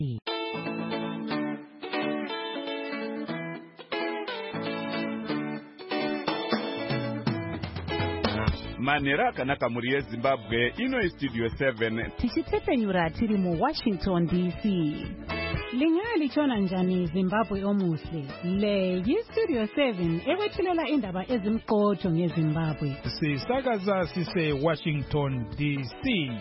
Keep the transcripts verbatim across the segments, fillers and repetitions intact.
Manera akanaka muri yeZimbabwe ino Studio seven tichitepenyura tiri mu Washington D C. Lingali chona njani Zimbabwe omuhle le yi Studio seven ekwethulela indaba ezimqotho ngeZimbabwe sisakaza sise Washington D C.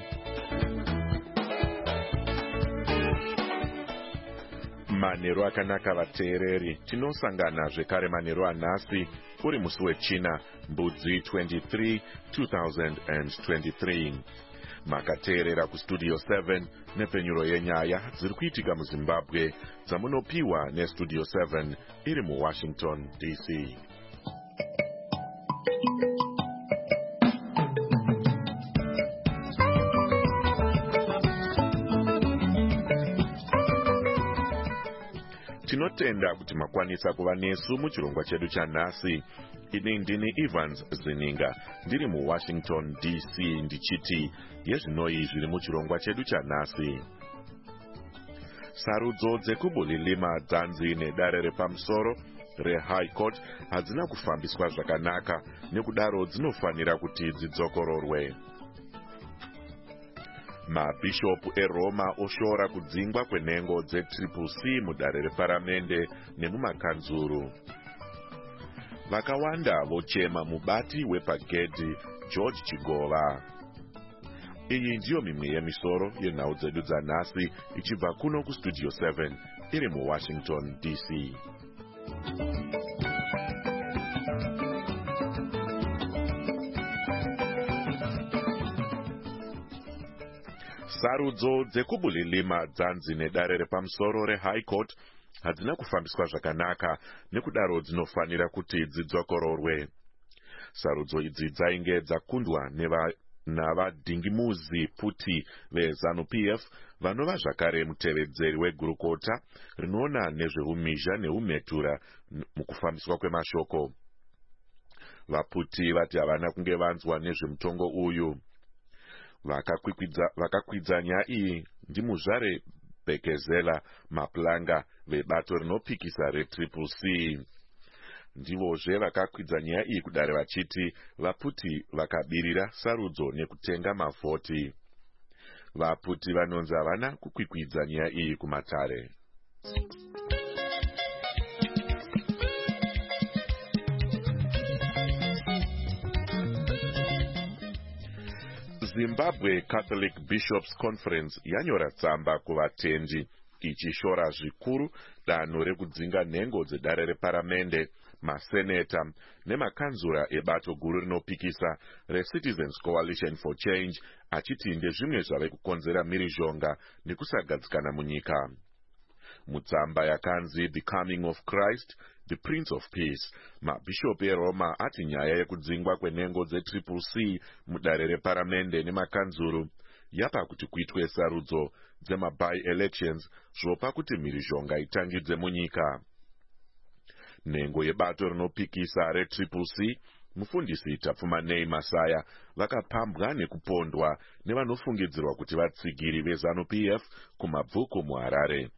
Manero akanaka vateereri tinosangana zvekare manero anhasi uri musi wechina mbudzi twenty-three two thousand twenty-three. Makateerera kustudio seven nepenyuro yenyaya dziri kuitika muZimbabwe dzamunopiwa nestudio seven iri muWashington D C. Tinotenda kuti makwanisa kuva nesu muchirongwa chedu chanhasi. Ini ndini Evans Zininga ndiri muWashington D C ndichiti yezvinoi zviri muchirongwa chedu chanhasi. Sarudzo dzekubulilima dzanzi nedare repamusoro reHigh Court hadzina kufambiswa zvakanaka nekudaro dzinofanira kuti dzidzokororwe. Mabhishopu eRoma oshora kudzingwa kwenhengo dzetriple C mudare reparamende nemumakanzuru. Vakawanda vochema mubati wepagedhi George Chigova. Iyi ndiyo mimwe yemisoro yenhau dzedu dzanhasi ichibva kuno kustudio seven iri muWashington D C. Sarudzo dzekubulilima dzanzi nedare repamusoro reHigh Court hadzina kufambiswa zvakanaka nekudaro dzinofanira kuti dzidzokororwe. Sarudzo idzi dzainge dzakundwa navadhingimuzi Phuti veZANU-P F vanova zvakare mutevedzeri wegurukota rinoona nezveumhizha neumhetura mukufambiswa kwemashoko. VaPhuti vati havana kunge vanzwa nezvemutongo uyu. Vakakwidza nyaya iyi ndimuzvare Bekezela Maplanga vebato rinopikisa retriple C. Ndivozve vakakwidza nyaya iyi kudare vachiti vaPhuti vakabirira sarudzo nekutenga mavhoti. VaPhuti vanonzi havana kukwikwidza nyaya iyi kumatare. Zimbabwe Catholic Bishops Conference yanyora tsamba kuvatendi ichishora zvikuru danho rekudzinga nhengo dzedare reparamende, maseneta nemakanzura ebato guru rinopikisa reCitizens Coalition for Change achiti ndezvimwe zvave kukonzera mhirizhonga nekusagadzikana munyika. Mutsamba yakanzi The Coming of Christ, the Prince of Peace, mabhishopu eRoma ati nyaya yekudzingwa kwenhengo dzetriple C mudare reparamende nemakanzuru yapa kuti kuitwe sarudzo dzema-by-elections zvopa kuti mhirizhonga itangidze munyika. Nhengo yebato rinopikisa retriple C, mufundisi Tapfumanei Masaya, vakapambwa nekupondwa nevanofungidzirwa kuti vatsigiri veZANU-P F kumabvuku muHarare.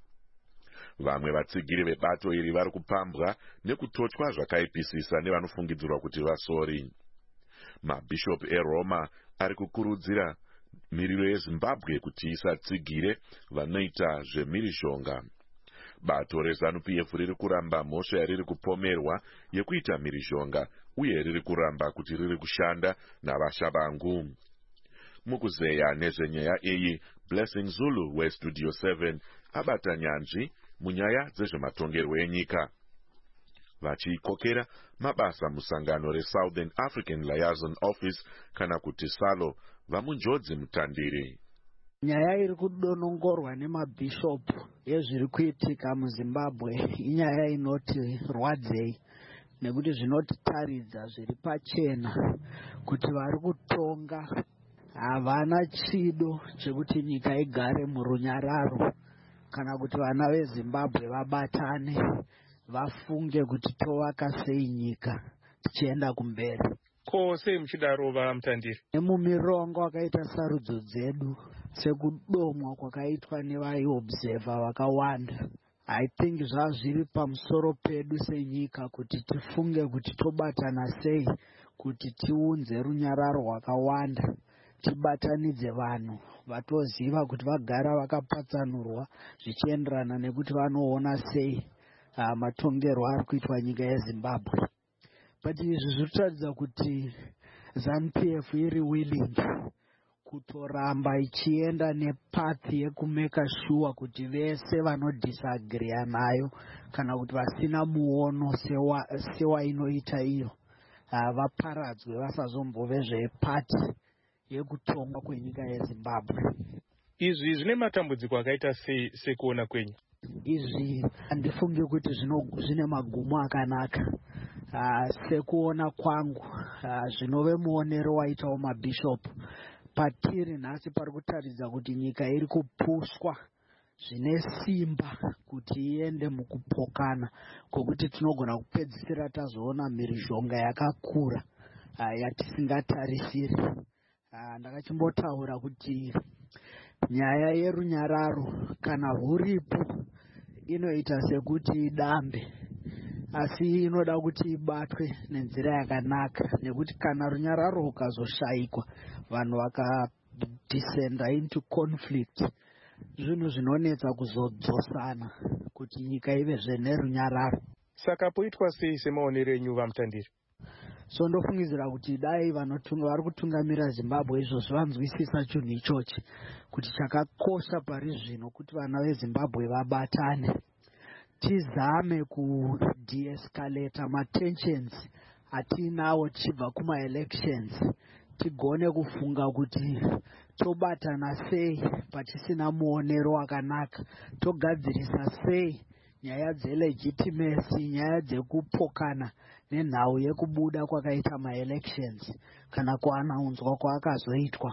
Vamwe vatsigiri vebato iri vari kupambwa nekutotywa zvakaipisisa nevanofungidzirwa kuti vasori. Mabhishopu eRoma ari kukurudzira miriro yeZimbabwe kuti isatsigire vanoita zvemhirizhonga. Bato reZANU-P F riri kuramba mhosva yariri kupomerwa yekuita mhirizhonga uye riri kuramba kuti riri kushanda navashavangu. Mukuzeya nezvenyaya iyi, Blessing Zulu weStudio seven abata nyanzvi munyaya dzezvematongerwo enyika. Vachikokera mabasa musangano reSouthern African Liaison Office kana kuti SALO vamunjodzi mutandiri. Nyaya iri kudonongorwa nemabhishopu yezviri kuitika muZimbabwe inyaya inoti rwadzei nekuti zvinotitaridza zviri pachena kuti vari kutonga havana chido chekuti nyika igare murunyararo kana kuti vana veZimbabwe vabatane vafunge kuti tovaka sei nyika tichienda kumberi. Ko sei muchidaro vamutandiri? Nemumirongo akaita sarudzo dzedu sekudomwa kwakaitwa nevaiobserva vakawanda. I think zvazviri pamusoro pedu senyika kuti tifunge kuti tobatana sei kuti tiunze runyararo rwakawanda, tibatanidze vanhu vatoziva kuti vagara vakapatsanurwa zvichienderana nekuti vanoona sei uh, matongerwo ari kuitwa nyika yeZimbabwe. But izvi zviri kutaridza kuti ZANU-P F iri willing kutoramba ichienda nepathi yekumeka sure kuti vese vanodisagreea nayo kana kuti vasina muono sewa, sewa inoita iyo uh, vaparadzwe vasazombove zvepati yekutongwa kwenyika yeZimbabwe. Izvi zvine matambudziko akaita sei sekuona kwenyu? Izvi handifungi kuti zvine magumo akanaka. Uh, sekuona kwangu uh, zvinove muonero waitawo mabhishopu. Patiri nhasi pari kutaridza kuti nyika iri kupushwa zvine simba kuti iende mukupokana kwokuti tinogona kupedzisira tazoona mhirizhonga yakakura uh, yatisingatarisiri. Uh, ndakachimbotaura kuti nyaya yerunyararo kana huripo inoita sekuti idambe, asi inoda kuti ibatwe nenzira yakanaka, nekuti kana runyararo rukazoshayikwa vanhu vakadescenda into conflict, zvinhu zvinonetsa kuzodzosana kuti nyika ivezve nerunyararo. Saka poitwa sei semaonero enyu vaMutandiri? So ndofungidzira kuti dai vanotunga vari kutungamira Zimbabwe izvozvo vanzwisisa chinhu ichochi kuti chakakosha pari zvino kuti vana veZimbabwe vabatane, tizame kudeescalate matensions atinawo tichibva kuma-elections, tigone kufunga kuti tobatana sei patisina muonero wakanaka, togadzirisa sei nyaya dzelegitimacy, nyaya dzekupokana nenhau yekubuda kwakaita ma-elections kana kuanaunzwa kwakazoitwa.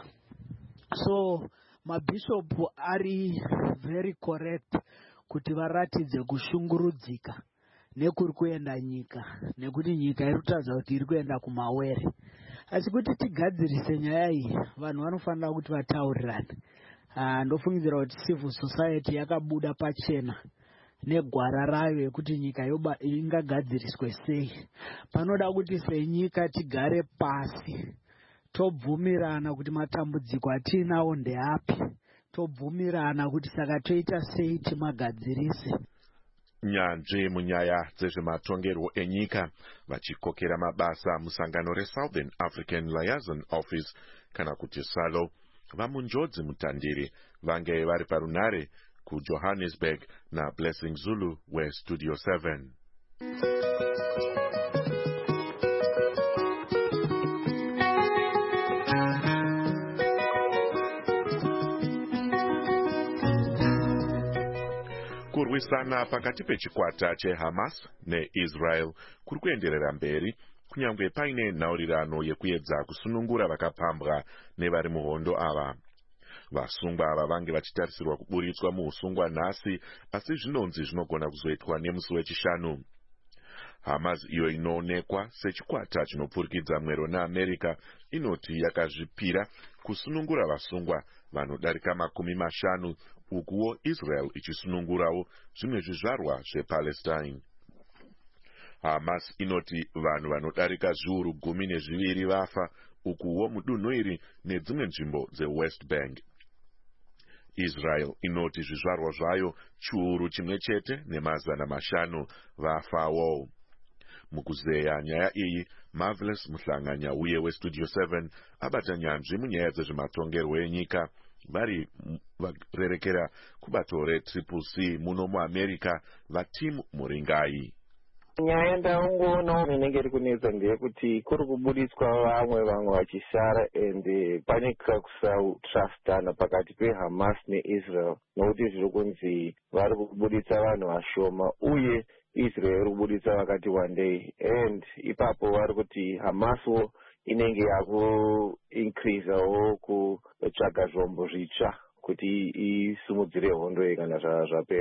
So mabhishopu ari very correct kuti varatidze kushungurudzika nekuri kuenda nyika, nekuti nyika iri kutaridza kuti iri kuenda kumawere. Asi kuti tigadzirise nyaya iyi, vanhu vanofanira kuti vataurirane. Uh, ndofungidzira kuti civil society yakabuda pachena negwara rayo yekuti nyika yoba ingagadziriswe sei. Panoda kuti senyika tigare pasi tobvumirana kuti matambudziko atinawo ndeapi, tobvumirana kuti saka toita sei timagadzirise. Nyanzvi munyaya dzezvematongerwo enyika vachikokera mabasa musangano reSouthern African Liaison Office kana kuti SALO vamunjodzi Mutandiri vange vari parunare kuJohannesburg na Blessing Zulu weStudio seven. Kurwisana pakati pechikwata cheHamas neIsrael kuri kuenderera mberi kunyangwe paine nhaurirano yekuedza kusunungura vakapambwa nevari muhondo ava. Vasungwa ava vange vachitarisirwa kuburitswa muusungwa nhasi, asi zvinonzi zvinogona kuzoitwa nemusi wechishanu. Hamas iyo inoonekwa sechikwata chinopfurikidza mwero naAmerica inoti yakazvipira kusunungura vasungwa vanodarika makumi mashanu, ukuwo Israel ichisunungurawo zvimwe zvizvarwa zvePalestine. Hamas inoti vanhu vanodarika zviuru gumi nezviviri vafa, ukuwo mudunhu iri nedzimwe nzvimbo dzeWest Bank. Israel inoti zvizvarwa zvayo chiuru chimwe chete nemazana mashanu vafawo. Mukuzeya nyaya iyi, Marvelous Muhlanganya uye weStudio seven abata nyanzvi munyaya dzezvematongerwo enyika vari varerekera kubato reTriple C muno muAmerica vaTim Muringai. Nyaya ndaongoonawo inenge iri kunetsa ndeyekuti kuri kubuditswa vamwe vamwe vachishara ende pane kusatrustana pakati peHamas neIsrael, nokuti zviri kunzi vari kubuditsa vanhu vashoma uye Israel iri kubuditsa vakati wandei, and ipapo vari kuti Hamaswo inenge yakuincreasawo kutsvaga zvombo zvitsva kuti isimudzire hondo iyi kana zvapera.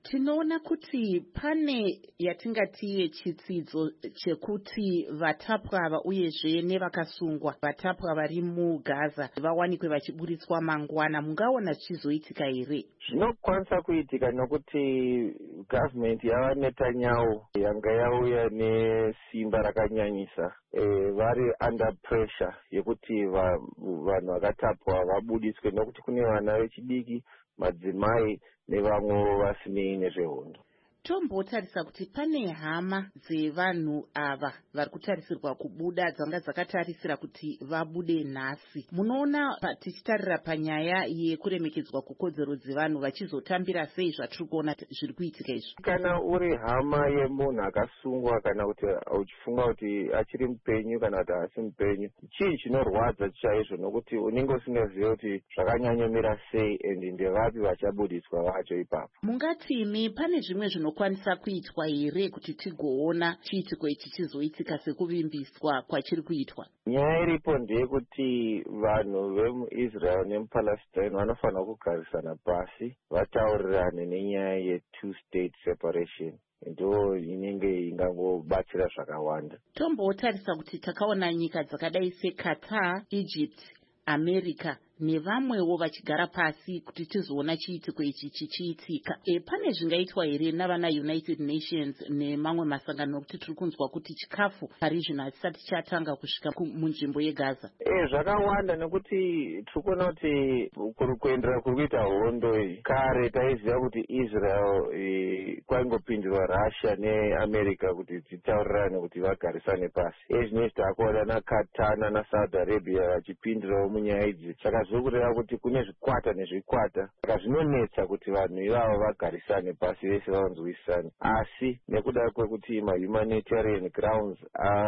Tinoona kuti pane yatingati yechitsidzo chekuti vatapwa ava uyezve nevakasungwa vatapwa vari muGaza vawanikwe vachiburitswa mangwana. Mungaona zvichizoitika here? Zvinokwanisa kuitika nokuti gavhimenti yavaNetanyahu yanga yauya nesimba rakanyanyisa e, vari under pressure yekuti vanhu vakatapwa vabudiswe nokuti kune vana vechidiki, madzimai nevamwe vasinei nezvehondo. Tombotarisa kuti pane hama dzevanhu ava vari kutarisirwa kubuda dzanga dzakatarisira kuti vabude nhasi. Munoona tichitarira panyaya yekuremekedzwa kwekodzero dzevanhu vachizotambira sei zvatiri kuona zviri kuitika izvi? Kana uri hama yemunhu akasungwa kana kuti uchifunga kuti achiri mupenyu kana kuti haasi mupenyu, chii chinorwadza chaizvo nokuti unenge usingazivi kuti zvakanyanyomira sei endi ndevapi vachabudiswa vacho ipapo. Mungatini pane zvimwe zvinokwanisa kuitwa here kuti tigoona chiitiko ichi chizoitika sekuvimbiswa kwachiri kuitwa? Nyaya iripo ndeyekuti vanhu vemuIsrael nemuPalestine vanofanira kugarisana pasi vataurirane nenyaya ye-two state separation. Ndo inenge ingangobatsira zvakawanda. Tombotarisa kuti takaona nyika dzakadai seQatar, Egypt, America nevamwewo vachigara pasi kuti tizoona chiitiko ichi chichiitika. E, pane zvingaitwa here navana United Nations nemamwe masangano nokuti tiri kunzwa kuti chikafu parizvino hasisati chatanga kusvika munzvimbo yeGaza? E, zvakawanda nekuti tiri kuona kuti kuri kuendera kuri kuita hondo iyi. Kare taiziva kuti Israel e, kwaingopindurwa Russia neAmerica kuti dzitaurirane kuti vagarisane pasi. Ezvinezvi taakuona naQatar naSaudi Arabia vachipindurawo munyaya idzi. Saka zvokureva kuti kune zvikwata nezvikwata, saka zvinonetsa kuti vanhu ivavo vagarisane pasi vese vanzwisane. Asi nekuda kwekuti mahumanitarian grounds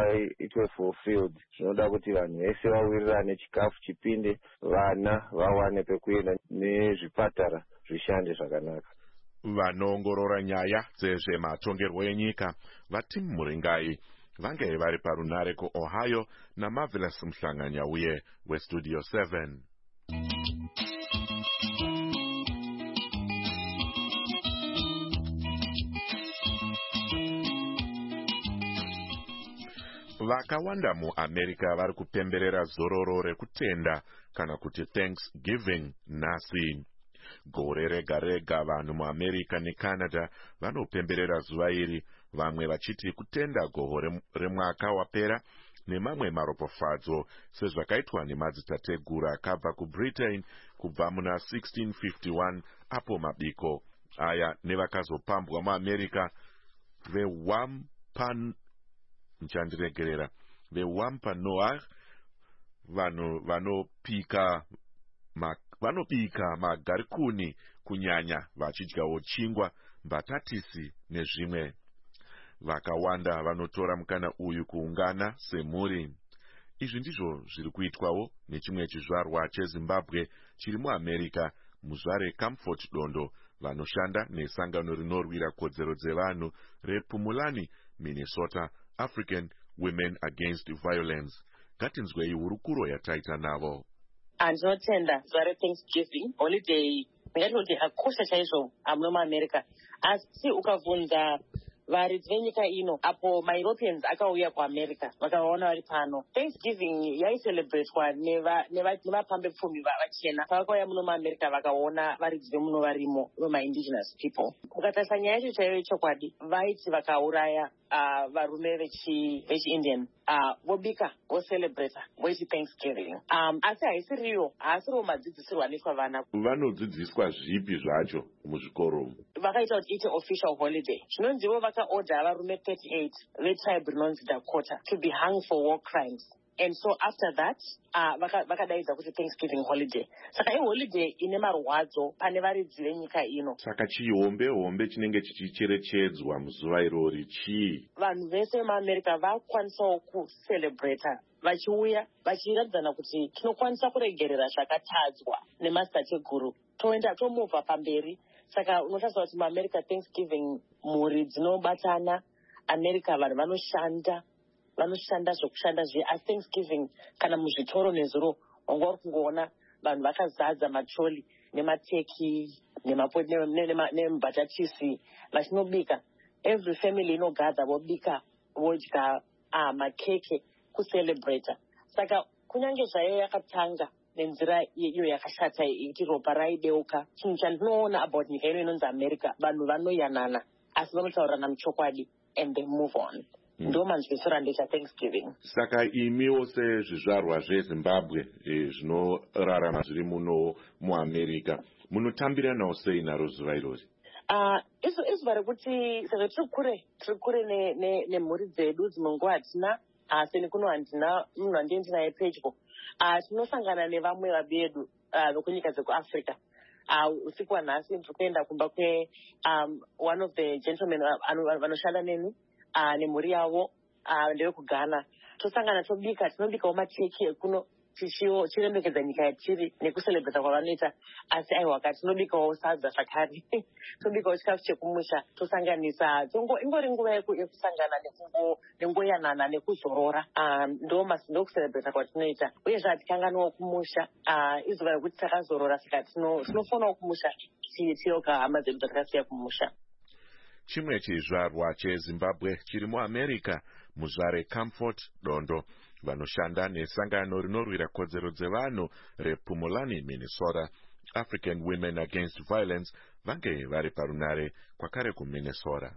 aitwe fulfilled, zvinoda kuti vanhu vese vawirirane, chikafu chipinde, vana vawane pekuenda nezvipatara zvishande zvakanaka. Vanoongorora nyaya dzezvematongerwo enyika vati muringai vange vari parunare kuOhio naMarvelous Mhlanganya uye weStudio seven. Vakawanda muAmerica vari kupemberera zororo rekutenda kana kuti Thanksgiving nhasi. Gore rega rega vanhu muAmerica neCanada vanopemberera zuva iri, vamwe vachiti kutenda goho remwaka wapera nemamwe maropafadzo sezvakaitwa nemadzitateguru akabva kuBritain kubva muna sixteen fifty-one apo mabiko aya nevakazopambwa muAmerica veWampan nchandiregerera veWampanoag, vanhu vanopika ma, vanopika magarikuni kunyanya vachidyawo chingwa, mbatatisi nezvimwe. Vakawanda vanotora mukana uyu kuungana semhuri. Izvi ndizvo zviri kuitwawo nechimwe chizvarwa cheZimbabwe chiri muAmerica, muzvare Comfort Dondo, vanoshanda nesangano rinorwira kodzero dzevanhu rePumulani, Minnesota African Women Against Violence. Ngatinzwei hurukuro yataita navo. Andinotenda zuva reThanksgiving holiday ndingati kuti hakosha chaizvo muno muAmerica, asi ukabvunza varidzi venyika ino apo maEuropeans akauya kuAmerica vakavaona vari pano, Thanksgiving yaicelebratewa nevapambe pfumi vachena pavakauya muno muAmerica vakaona varidzi vemuno varimo vemaindigenous people. Ukatarisa nyaya yacho chaiyo chokwadi, vaiti vakauraya uh, varume vechiIndian uh, vobika vocelebrata voiti Thanksgiving. Um, asi haisiriyo haasiriwo madzidzisirwo anoitwa vana. Vanodzidziswa zvipi zvacho muzvikoro? Vakaita kuti ite official holiday. Zvinonzivo vakaorder varume thirty-eight vetribe rinonzi Dakota to be hung for war crimes. And so after that, uh, vakadaidza kuti Thanksgiving holiday. Saka iholiday ine marwadzo pane varidzi venyika ino. Saka chihombe hombe chinenge chichicherechedzwa muzuva irori chii? Vanhu vese muAmerica vakwanisawo kucelebrata vachiuya vachiradzana kuti tinokwanisa kuregerera zvakatadzwa nemadzitateguru toenda tomuvha pamberi. Saka unotarisa kuti muAmerica Thanksgiving mhuri dzinobatana, America vanhu vanoshanda vanoshanda zvokushanda zve asi Thanksgiving kana muzvitoro nezuro wanga uri kungoona vanhu vakazadza macholi nemateki nembatatisi vachinobika. Every family inogadha vobika vodya ah, makeke kucelebrata. Saka kunyange zvayo yakatanga nenzira iyo yakashata iti ropa raideuka. Chinhu chandinoona about nyika ino inonzi America, vanhu vanoyanana asi vanotaurirana muchokwadi and they move on. Ndo manzwisira ndecha Thanksgiving. Saka imiwo sezvizvarwa zveZimbabwe zvinorarama zviri muno muAmerica munotambira nawo sei naro zuva irori? Uh, isu izuva rekuti sezvo tiri kure tiri kure nemhuri dzedu dzimwe nguva hatina asi nekuno handina munhu handiendi naye pedyo. Tinosangana nevamwe vabedu vekunyika dzekuAfrica. Usiku wanhasi ndiri kuenda kumba kwe um, one of the gentlemen vanoshanda neni nemhuri yavo ndevekughana. Tosangana tobika, tinobikawo makeke ekuno tichirembekedza nyika yatiri nekucelebrata kwavanoita. Asi aiwa kati tinobikawo sadza zvakare tobikawo chikafu chekumusha tosanganisa. Ingori nguva yekusangana nengoyanana nekuzorora. Ndo kucelebrata kwatinoita. Uyezve hatikanganiwo kumusha izuva rekuti takazorora saka tinofonawo kumusha tiyoga hama dzedu dzatakasiya kumusha. Chimwe chizvarwa cheZimbabwe chiri muAmerica muzvare Comfort Dondo vanoshanda nesangano rinorwira kodzero dzevanhu rePumulani, Minnesota, African Women Against Violence vange vari parunare kwakare kuMinnesota.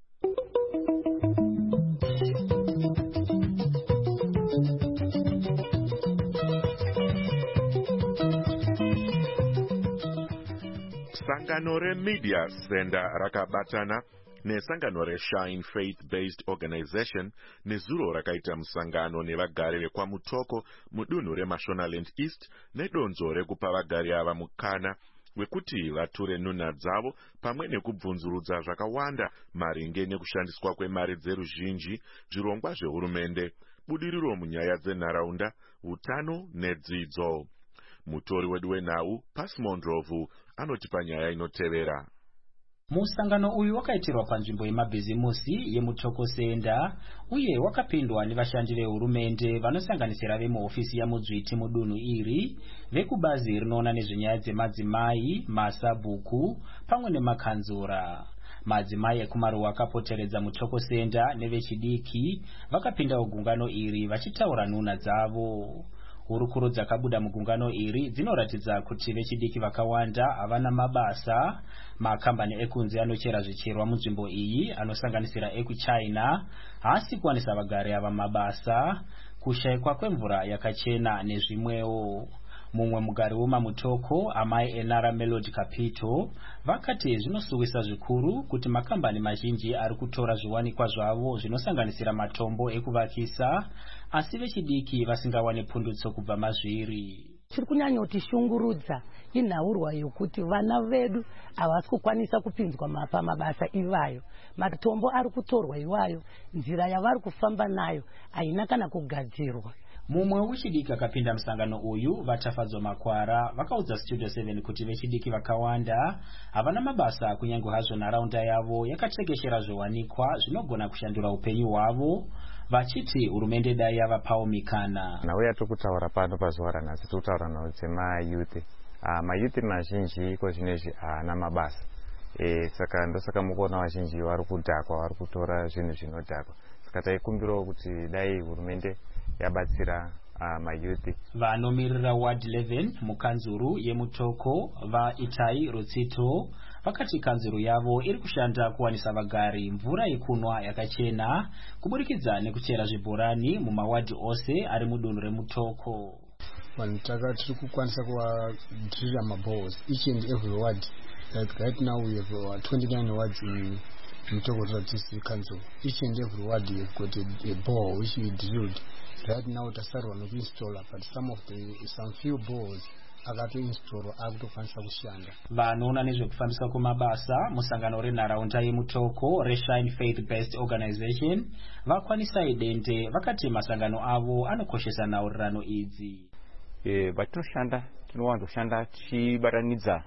Sangano reMedia Center rakabatana nesangano reShine Faith-Based Organization nezuro rakaita musangano nevagari vekwamutoko mudunhu reMashonaland East nedonzo rekupa vagari ava mukana wekuti vature nhunha dzavo pamwe nekubvunzurudza zvakawanda maringe nekushandiswa kwemari dzeruzhinji, zvirongwa zvehurumende, budiriro munyaya dzenharaunda, utano nedzidzo. Mutori wedu wenhau Pasimondrovu anoti panyaya inotevera. Musangano uyu wakaitirwa panzvimbo yemabhizimusi yeMutoko Center uye wakapindwa nevashandi vehurumende vanosanganisira vemuhofisi yamudzviti mudunhu iri, vekubazi rinoona nezvenyaya dzemadzimai, masabhuku pamwe nemakanzura. Madzimai ekumaruwa akapoteredza Mutoko Center nevechidiki vakapindawo gungano iri vachitaura nhunha dzavo. Hurukuro dzakabuda mugungano iri dzinoratidza kuti vechidiki vakawanda havana mabasa. Makambani ekunze anochera zvicherwa munzvimbo iyi anosanganisira ekuChina haasi kuwanisa vagari ava mabasa, kushayikwa kwemvura yakachena nezvimwewo. Mumwe mugari wemaMutoko, amai Enara Melody Kapito, vakati zvinosuwisa zvikuru kuti makambani mazhinji ari kutora zviwanikwa zvavo zvinosanganisira matombo ekuvakisa, asi vechidiki vasingawani pundutso kubva mazviri. Chiri kunyanyotishungurudza inhaurwa yokuti vana vedu havasi kukwanisa kupinzwa pamabasa ivayo. Matombo ari kutorwa iwayo, nzira yavari kufamba nayo haina kana kugadzirwa. Mumwe wechidiki akapinda musangano uyu, Vatafadzwa Makwara, vakaudza Studio seven kuti vechidiki vakawanda havana mabasa kunyange hazvo nharaunda yavo yakatekeshera zviwanikwa zvinogona kushandura upenyu hwavo, vachiti hurumende dai yavapawo mikana. Nauya tokutaura pano pazuva ranhasi tokutaura nhau dzemayuthi. Mayuthi mazhinji iko zvinezvi haana mabasa. E, saka ndosaka mukuona vazhinji vari kudhakwa, vari kutora zvinhu zvinodhakwa. Saka taikumbirawo kuti dai hurumende yabatsira mayuthi. Vanomiririra Ward eleven mukanzuru yeMutoko vaItai Rutsito vakati kanzuru yavo iri kushanda kuwanisa vagari mvura yekunwa yakachena kuburikidza nekuchera zvibhorani mumawadi ose ari mudunhu reMutoko. Vanhu tiri kukwanisa kuwadhirira maboreholes each and every ward. Like right now we have uh, twenty-nine wards in Mutoko District Council. Each and every ward we have got a, a borehole which we drilled. Right now tasarwa nokuinstalla, but some of the some few boreholes akatoinstallwa akutokwanisa kushanda. Vanoona nezvekufambiswa kwemabasa musangano renharaunda yeMutoko reShine Faith-Based Organization vakwanisa idente vakati masangano avo anokoshesa nhaurirano idzi. Eh, vatinoshanda tinowanzoshanda tichibatanidza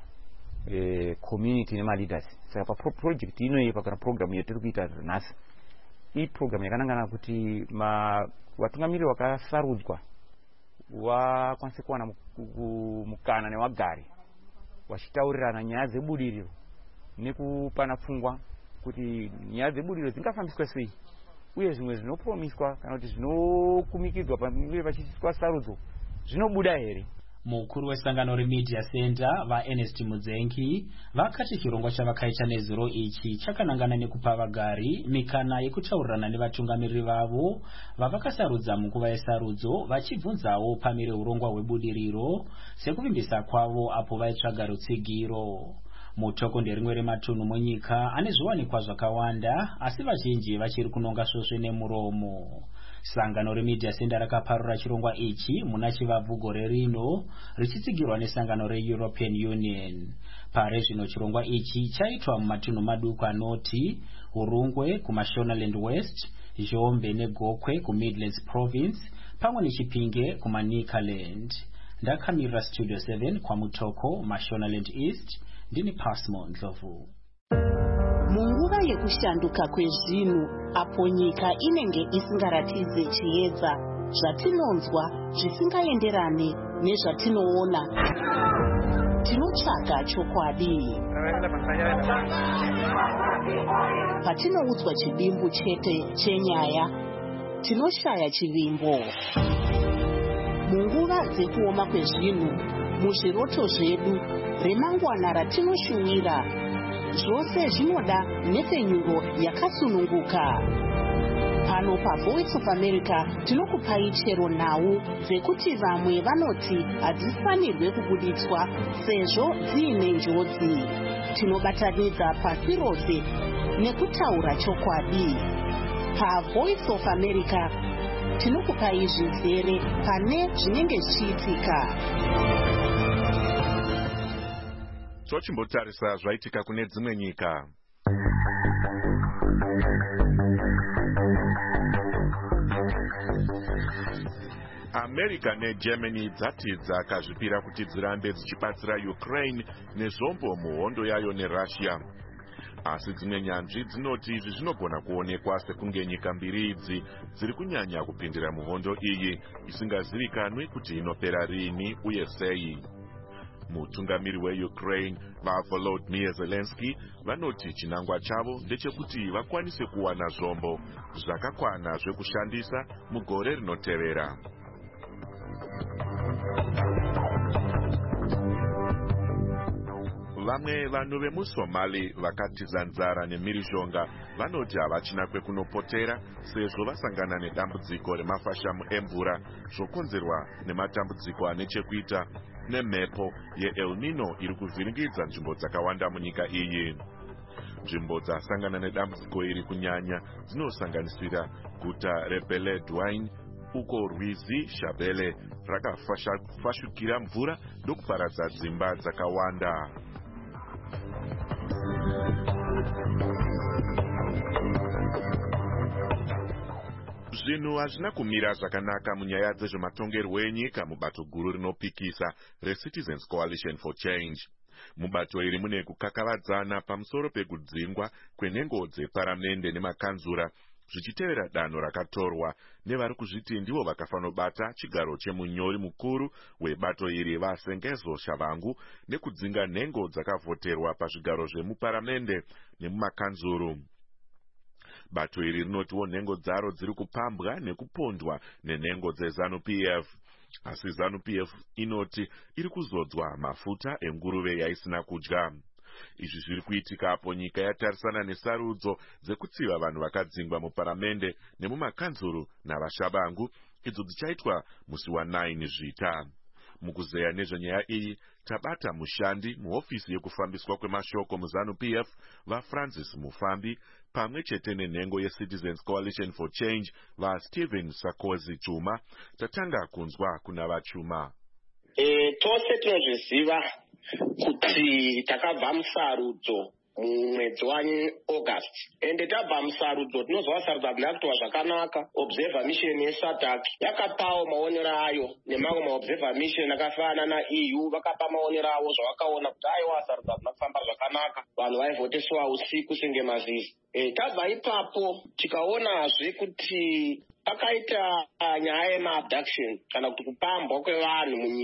eh, community nemaleaders. Saka pa project inoyi pakana program yetiri kuita nhasi, iyi program yakanangana kuti ma vatungamiri vakasarudzwa vakwanise kuwana mukana nevagari vachitaurirana nyaya dzebudiriro nekupana pfungwa kuti nyaya dzebudiriro dzingafambiswa sei uye zvimwe zvinopromiswa kana kuti zvinokumikidzwa panenge pachiitwa sarudzo zvinobuda here. Mukuru wesangano remedia center vaErnest Mudzengi vakati chirongwa chavakaita nezuro ichi chakanangana nekupa vagari mikana yekutaurirana nevatungamiriri vavo vavakasarudza munguva yesarudzo vachibvunzawo pamire urongwa hwebudiriro sekuvimbisa kwavo apo vaitsvaga rutsigiro. Mutoko nderimwe rematunhu munyika ane zviwanikwa zvakawanda asi vazhinji vachiri kunonga svosve nemuromo. Sangano remedia center rakaparura chirongwa ichi muna chivabvu gore rino richitsigirwa nesangano reEuropean Union. Pare zvino chirongwa ichi chaitwa mumatunhu maduku anoti Hurungwe kuMashonaland West, Zhombe neGokwe kuMidlands Province pamwe neChipinge kuManicaland. Ndakamirira Studio seven kwaMutoko Mashonaland East ndini Pasmo Ndlovu. Munguva yekushanduka kwezvinhu apo nyika inenge isingaratidze chiedza zvatinonzwa zvisingaenderane nezvatinoona tinotsvaga chokwadi. Patinoudzwa chivimbo chete chenyaya tinoshaya chivimbo. Munguva dzekuoma kwezvinhu muzviroto zvedu remangwana ratinoshuwira zvose zvinoda nhefenyuro yakasununguka. Pano paVoice of America tinokupai chero nhau dzekuti vamwe vanoti hadzifanirwe kubuditswa sezvo dziine njodzi. Tinobatanidza pasi rose nekutaura chokwadi. PaVoice of America tinokupai zvizere pane zvinenge zvichiitika. Tochimbotarisa zvaitika kune dzimwe nyika. America neGermany dzati dzakazvipira kuti dzirambe dzichibatsira Ukraine nezvombo muhondo yayo neRussia. Asi dzimwe nyanzvi dzinoti izvi zvinogona kuonekwa sekunge nyika mbiri idzi dziri kunyanya kupindira muhondo iyi isingazivikanwi kuti inopera rini uye sei. Mutungamiri weUkraine vaVolodymyr Zelensky vanoti chinangwa chavo ndechekuti vakwanise kuwana zvombo zvakakwana zvekushandisa mugore rinotevera. Vamwe vanhu vemuSomali vakatiza nzara nemhirizhonga vanoti havachina kwekunopotera sezvo vasangana nedambudziko remafashamu emvura zvokonzerwa nematambudziko ane chekuita nemhepo yeEl Nino iri kuvhiringidza nzvimbo dzakawanda munyika iyi. Nzvimbo dzasangana nedambudziko iri kunyanya dzinosanganisira guta reBeledweyne uko rwizi Shabelle rakafashukira mvura ndokuparadza dzimba dzakawanda. Zvinhu hazvina kumira zvakanaka munyaya dzezvematongerwo enyika mubato guru rinopikisa reCitizens Coalition for Change. Mubato iri mune kukakavadzana pamusoro pekudzingwa kwenhengo dzeparamende nemakanzura zvichitevera danho rakatorwa nevari kuzviti ndivo vakafanobata chigaro chemunyori mukuru webato iri vaSengezo Shavangu nekudzinga nhengo dzakavhoterwa pazvigaro zvemuparamende nemumakanzuru. Bato iri rinotiwo nhengo dzaro dziri kupambwa nekupondwa nenhengo dzeZANU-P F. Asi ZANU-P F inoti iri kuzodzwa mafuta enguruve yaisina kudya. Izvi zviri kuitika apo nyika yatarisana nesarudzo dzekutsiva vanhu vakadzingwa muparamende nemumakanzuru navashabangu idzo dzichaitwa musi wa9 zvita. Mukuzeya nezvenyaya iyi tabata mushandi muhofisi yekufambiswa kwemashoko muZANU-P F vaFrancis Mufambi pamwe chete nenhengo yeCitizens Coalition for Change vaStephen Sarkozy Chuma. Tatanga kunzwa kuna vachuma. E, tose tinozviziva kuti takabva musarudzo mumwedzi waAugust ende tabva musarudzo tinozwa sarudzo hadzina kuitwa zvakanaka. Observer mission yeSADC yakapawo maonero ayo nemamwe maobserver mission akafanana naE U vakapa maonero avo zvavakaona kuti aiwa sarudzo hadzina kufamba zvakanaka, vanhu vaivhoteswa usiku senge mazizi. E, tabva ipapo tikaonazve kuti pakaita nyaya yemaabduction kana kuti kupambwa kwevanhu munyika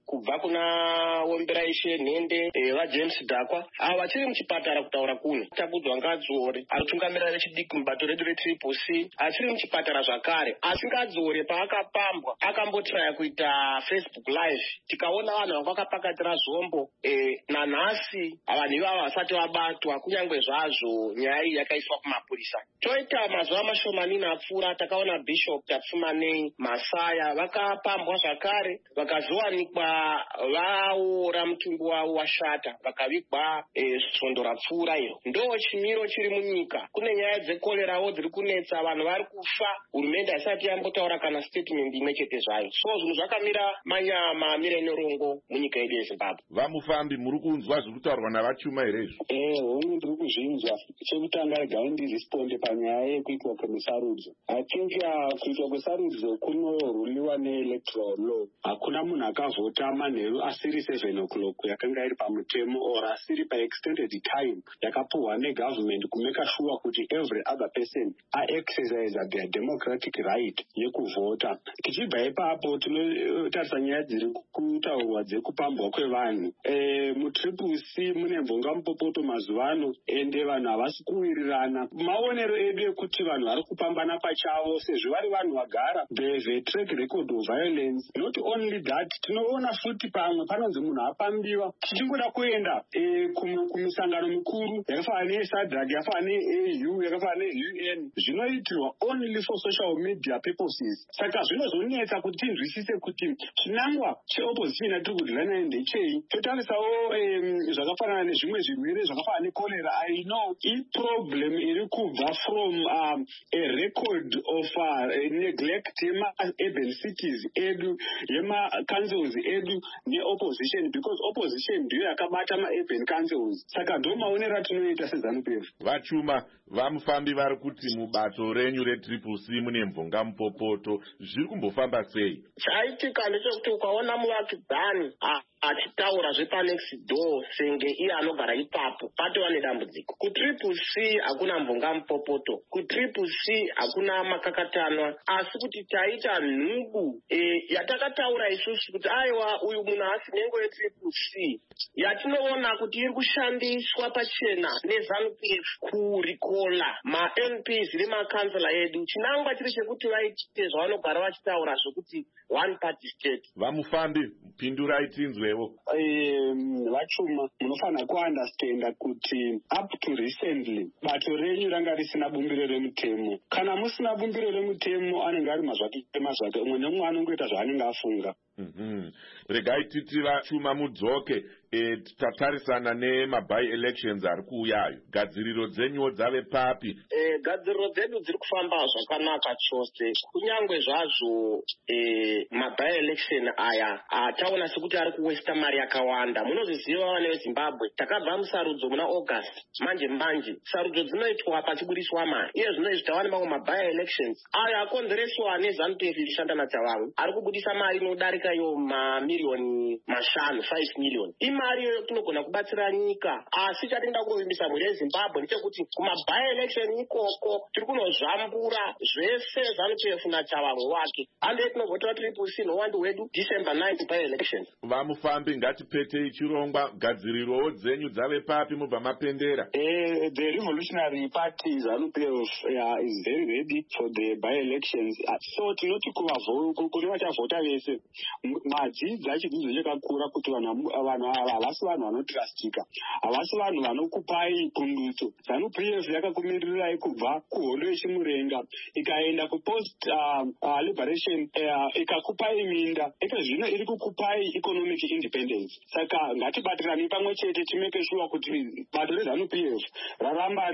kubva kuna Womberaishe Nhende vaJames Dhakwa ava vachiri muchipatara kutaura kuno. Tabudzwa Ngadzore anotungamirira vechidiki mubato redu retriple C achiri muchipatara zvakare, asi Ngadzore paakapambwa akambotraya kuita Facebook live, tikaona vanhu vanga vakapakatira zvombo e, nanhasi vanhu ivava vasati vabatwa kunyange zvazvo nyaya iyi yakaiswa kumapurisa. Toita mazuva mashomanini apfuura takaona Bishop Tatsumanei Masaya vakapambwa zvakare vakazowanikwa vaora mutumbi wavo washata vakavigwa e, svondo rapfuura iro. Ndo chimiro chiri munyika. Kune nyaya dzekorerawo dziri kunetsa, vanhu vari kufa, hurumende haisati yambotaura kana statement imwe chete zvayo. So zvinhu zvakamira manyama amire norongo munyika yedu yeZimbabwe. Vamufambi muri kunzwa zviri kutaurwa navachuma here izvo? Eh, hongu ndiri kuzvinzwa. Chekutanga regai ndirisponde panyaya yekuitwa kwemisarudzo. I think uh, kuitwa kwesarudzo kunorwuliwa neelectoral law. Hakuna munhu akavhota manheru asiri seven o'clock yakanga iri pamutemo or asiri paextended time yakapuhwa negovernment kumeka sure kuti every other person aexercise their democratic right yekuvhota. Tichibva ipapo tinotarisa nyaya dziri kutaurwa dzekupambwa kwevanhu. E, mutriple C mune mvonga mupopoto mazuvano ende vanhu havasi kuwirirana. Maonero edu ekuti vanhu vari kupambana pachavo sezvo vari vanhu vagara the track record of violence. Not only that, tinoona futi pamwe panonzi munhu apambiwa tichingoda kuenda e, kumisangano mikuru yakafanana neSADC yakafanana neA U yakafanana neU N zvinoitirwa only for social media purposes. Saka zvinozonetsa kuti tinzwisise kuti chinangwa cheopposition yatiri kudhilana ndechei. Totarisawo zvakafanana nezvimwe zvirwere zvakafanana nekolera. I know i-problem iri kubva from um, a record of uh, neglect yema-urban cities edu, yema-councils edu ne-opposition, because opposition ndiyo yakabata ma-urban councils. Saka ndo maonero atinoita seZANU-P F. Vachuma Vamufambi vari kuti mubato renyu retriple C mune mvonga mupopoto, zviri kumbofamba sei? Chaitika ndechekuti ukaona muvakidzani achitaura zvepanext door senge iye anogara ipapo patova nedambudziko. Kutriple C hakuna mvonga mupopoto, kutriple C hakuna makakatanwa, asi kuti taita nhubu e, yatakataura isusu kuti aiwa uyu munhu asi nhengo yetriple C yatinoona kuti iri kushandiswa pachena neZANU-P F kurikola ma-M Ps nemakansela edu. Chinangwa chiri chekuti vaite zvavanogara vachitaura zvokuti one party state. Vamufambi pindurai tinzwewo. Vachuma munofanira kuandastenda kuti up to recently bato renyu ranga risina bumbiro remutemo. Kana musina bumbiro remutemo anenge ari mazvake mazvake, umwe nemumwe anongoita zvaanenge afunga. Mhm. Regai titi vachuma mudzoke e, tatarisana nemabai elections ari kuuyayo. Gadziriro dzenyu dzave papi? E, gadziriro dzedu dziri kufamba zvakanaka chose. Kunyange zvazvo e, mabai election aya ataona sekuti ari kuwesta mari yakawanda. Munozviziva vana veZimbabwe, takabva musarudzo muna August. Manje manje sarudzo dzinoitwa pachibudiswa mari. Iye zvinoizvi tawana mamwe mabai elections aya akonzereswa neZANU-P F ichishanda naTavangu ari kubudisa mari inodarika yo mamiliyoni mashanu five million. Imari iyo tinogona kubatsira nyika, asi chatinda kuvimbisa mhuri yeZimbabwe ndechekuti kumabai election ikoko tiri kunozvambura zvese ZANU-P F naTavangu wake. Ande tinovhotera triple C nowandu wedu December ninth by elections. Vamufambi ngatipetei chirongwa, gadzirirowo dzenyu dzave papi mubva mapendera? Eh, the revolutionary party ZANU-P F uh, is very ready for the by elections. Uh, so tinoti kuvavho kune vachavhota vese madzidzi achidzidzo chakakura kuti vanhu ava havasi vanhu vanotrustika, havasi vanhu vanokupai pundutso. ZANU-P F yakakumirirai kubva kuhondo yechimurenga ikaenda kupost uh, uh, liberation uh, ikakupai minda, ika zvino iri kukupai economic independence. Saka ngatibatirane pamwe chete timeke sure kuti bato reZANU-P F raramba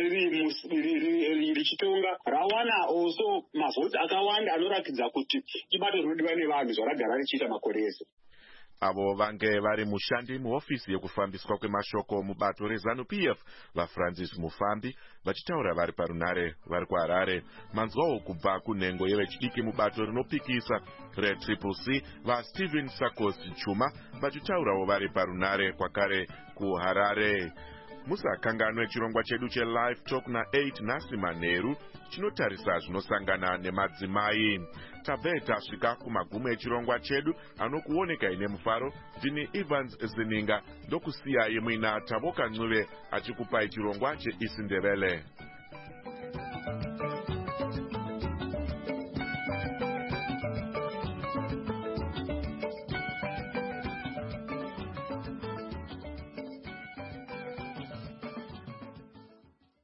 riri richitonga rawana also mavhoti akawanda anoratidza kuti ibato rinodiwa nevanhu zvaragara richiita makore ese. Avo vange vari mushandi muhofisi yekufambiswa kwemashoko mubato reZANU-P F vaFrancis Mufambi vachitaura vari parunare vari kuHarare. Manzwawo kubva kunhengo yevechidiki mubato rinopikisa retriple C vaStephen Sakos Chuma vachitaurawo vari parunare kwakare kuHarare. musakanganwe chirongwa chedu chelive talk na8 Nasima Nheru chinotarisa zvinosangana nemadzimai. Tabve tasvika kumagumo echirongwa chedu anokuoneka ine mufaro. Ndini Evans Zininga ndokusiyai muina Tavoka Ncube achikupai chirongwa cheIsindebele.